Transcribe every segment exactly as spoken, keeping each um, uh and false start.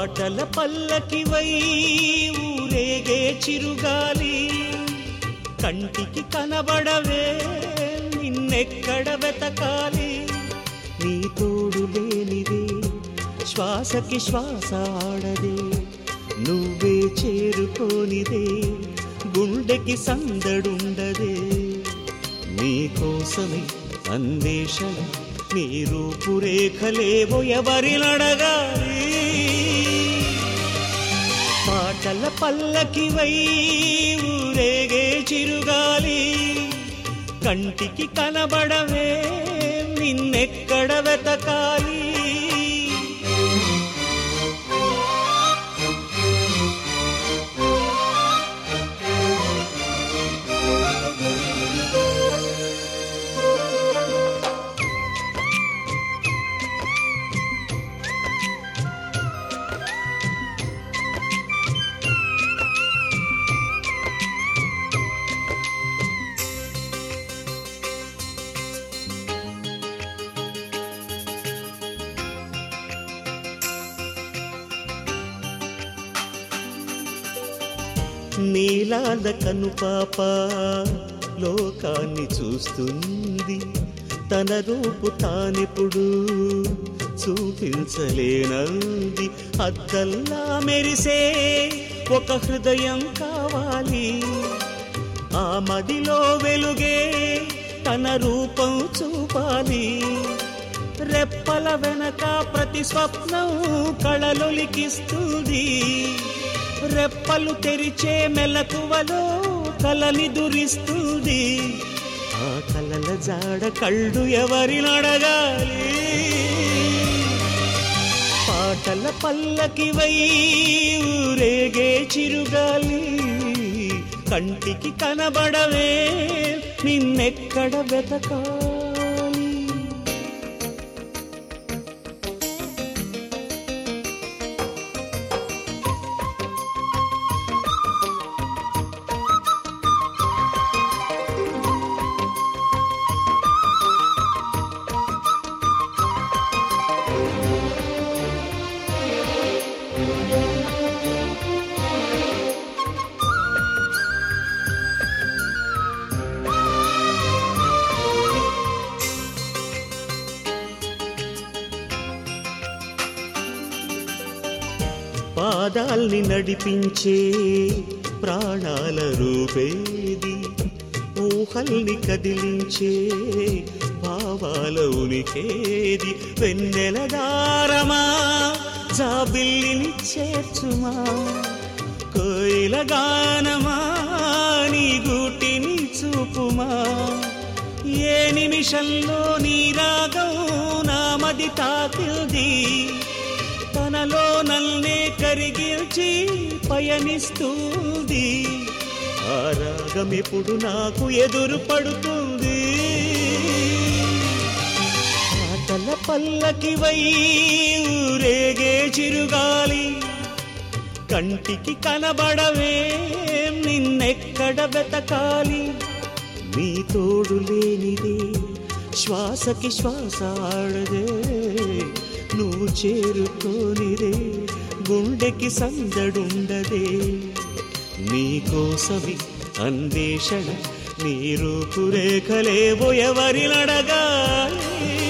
పాటల పల్లకివై ఊరేగే చిరుగాలి కంటికి కనబడవే నిన్నెక్కడ వెతకాలి నీ తోడు లేనిదే శ్వాసకి శ్వాస ఆడదే నువ్వే చేరుకోనిదే గుండెకి సందడుండదే నీకోసమే అన్వేషణ నీ రూపురేఖలేవో ఎవరినడగాలి పాటల పల్లకివై ఊరేగే చిరుగాలి కంటికి కనబడవే నిన్నెక్కడ వెతకాలి నీలాల కను పాప లోకాన్ని చూస్తుంది తన రూపు తానెప్పుడు చూపించలేనంది అద్దల్లా మెరిసే ఒక హృదయం కావాలి ఆ మదిలో వెలుగే తన రూపం చూపాలి రెప్పల వెనక ప్రతి స్వప్నం కళలొలికిస్తుంది రెప్పలు తెరిచే మెలకువలో కలని దురిస్తుంది ఆ కలల జాడ కళ్ళు ఎవరినడగాలి పాటల పల్లకివై ఊరేగే చిరుగాలి కంటికి కనబడవే నిన్నెక్కడ వెతకాలి పాదాల్ని నడిపించే ప్రాణాల రూపేది ఊహల్ని కదిలించే భావాల ఉనికేది వెన్నెల దారమా జాబిల్లిని చేర్చుమా కోయిల గానమా నీ గూటిని చూపుమా ఏ నిమిషంలో నీ రాగం నామది తాకింది తనలో నల్నే కరిగిల్చి పయనిస్తుంది ఆ రాగం ఎప్పుడు నాకు ఎదురు పడుతుంది పాటల పల్లకివై ఊరేగే చిరుగాలి కంటికి కనబడవే నిన్నెక్కడ వెతకాలి నీ తోడు లేనిదే శ్వాసకి శ్వాస ఆడదే నువ్వు చేరుకోనిదే గుండెకి సందడుండదే నీకోసమి అన్వేషణ నీ రూపురేఖలేవో ఎవరినడగాలి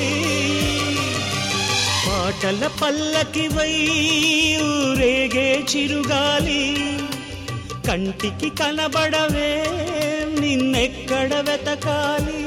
పాటల పల్లకివై ఊరేగే చిరుగాలి కంటికి కనబడవే నిన్నెక్కడ వెతకాలి